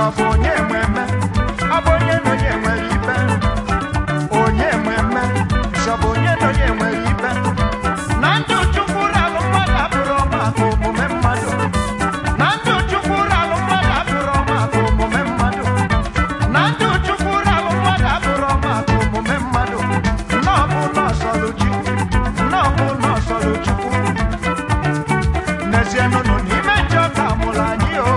Shabonye mweme, abonye no ye mweribe. Onye mweme, shabonye no ye mweribe. Nandu chukura lumada buroma kumu memado. Nandu chukura lumada buroma kumu memado. Nandu chukura lumada buroma kumu memado. Nobu no soluju, nobu no soluju. Neziano no ni mejo kamulanyi o.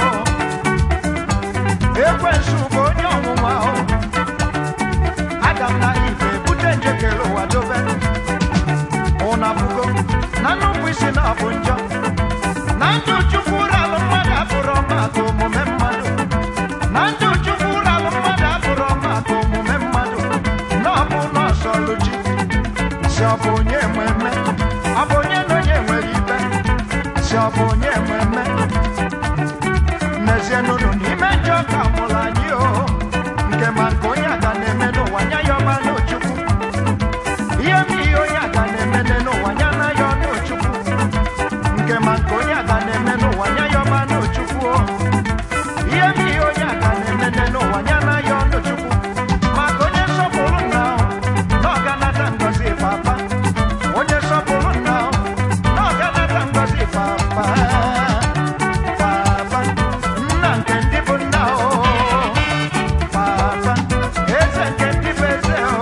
Ekwensu bonyo mwa o. Adam na Eve butenje kelo wadobe. Ona bugo nanu kwisi na bonjo. Nandu chukura lumada buroma kumu memado. Nandu chukura lumada buroma kumu memado. Nobu no soluju. Shabonye mweme, abonye no ye mweribe. Shabonye mweme, neziano no ni mejo kamulanyi o. Nke mankonya kaneme no wanya yoba no chuku. Yemi onya kaneme no wanya na yo no chuku. Nke mankonya kaneme no wanya yoba no chuku o. Yemi onya kaneme no wanya na yo no chuku. Makonye sopolo now, no ganata ngozi papa. Onye sopolo now, no ganata ngozi papa. Papa, nankendi bunda o. Papa, eze kendi beze o.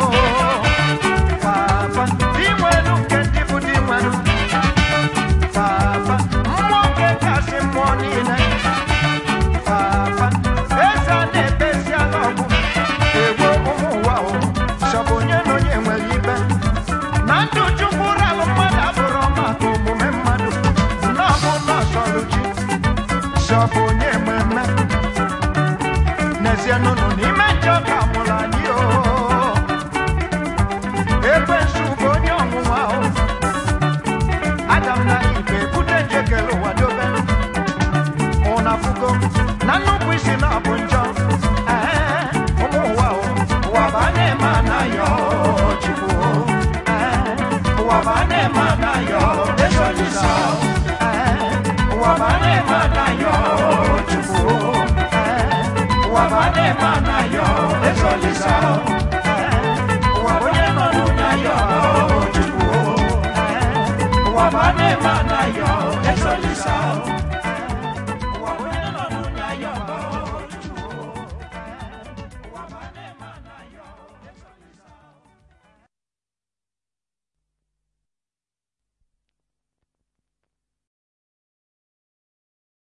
Papa, dimwenu kendi budimwenu. Papa, mwoke kasi mwanine. Papa, eza ne bezi alobu. Ewo umuwa o, shabonye no ye mwelibe. Nandu chukura lumada buroma kumu memadu. Nabu no soluji, shabonye mweme. Neziano no ni mejo kamulanyi o. Ekwensu bonyo mwa o. Adam na Eve butenje kelo wadobe. Ona fugo nanu kwisi na